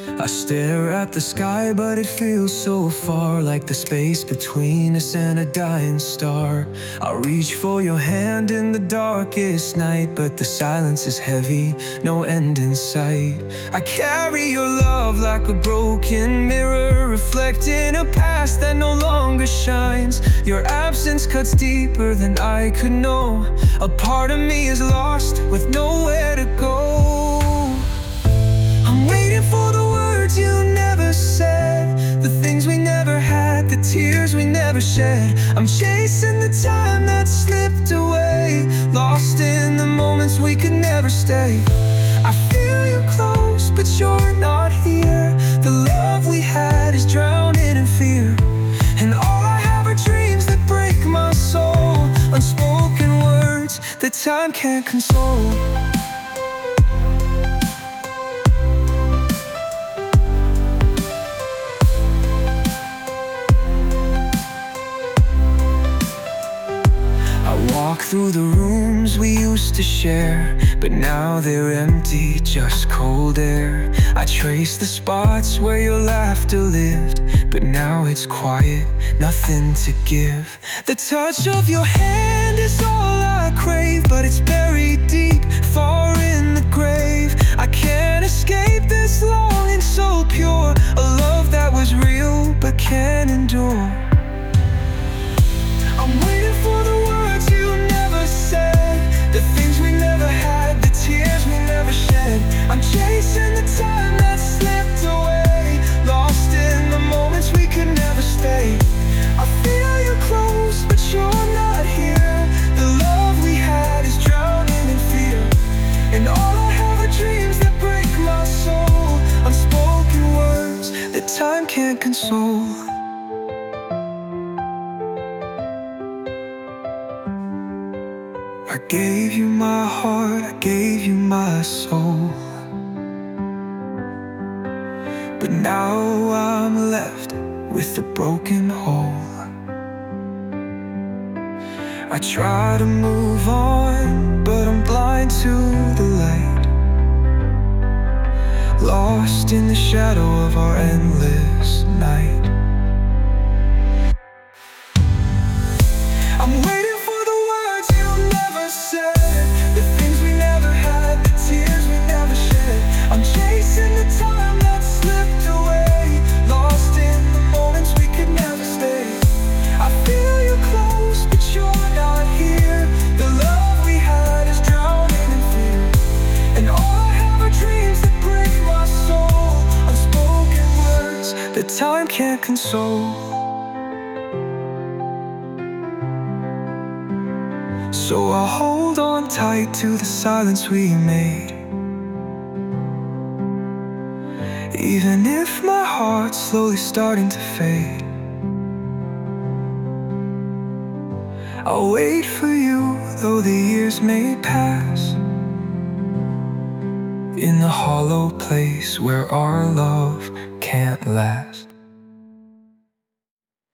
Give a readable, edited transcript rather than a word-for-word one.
I stare at the sky, but it feels so far, like the space between us and a dying star. I reach for your hand in the darkest night, but the silence is heavy, no end in sight. I carry your love like a broken mirror, reflecting a past that no longer shines. Your absence cuts deeper than I could know. A part of me is lost with nowhere to go. I'm waiting for the words you never said, the things we never had, the tears we never shed. I'm chasing the time that slipped away, lost in the moments we could never stay. I feel you close, but you're not here. The love we had is drowning in fear, and all I have are dreams that break my soul, unspoken words that time can't console. Walk through the rooms we used to share, but now they're empty, just cold air. I trace the spots where your laughter lived, but now it's quiet, nothing to give. The touch of your hand is all I crave, but it's buried deep, far in the grave. I can't escape this longing so pure, a love that was real but can't endure. I'm waiting for the words you never said, the things we never had, the tears we never shed. I'm chasing the time that slipped away, lost in the moments we could never stay. I feel you close, but you're not here. The love we had is drowning in fear, and all I have are dreams that break my soul, unspoken words that time can't console. I gave you my heart, I gave you my soul, but now I'm left with a broken hole. I try to move on, but I'm blind to the light, lost in the shadow of our endless night. I'm waiting that time can't console. So I'll hold on tight to the silence we made, even if my heart's slowly starting to fade. I'll wait for you, though the years may pass, in the hollow place where our love can't last.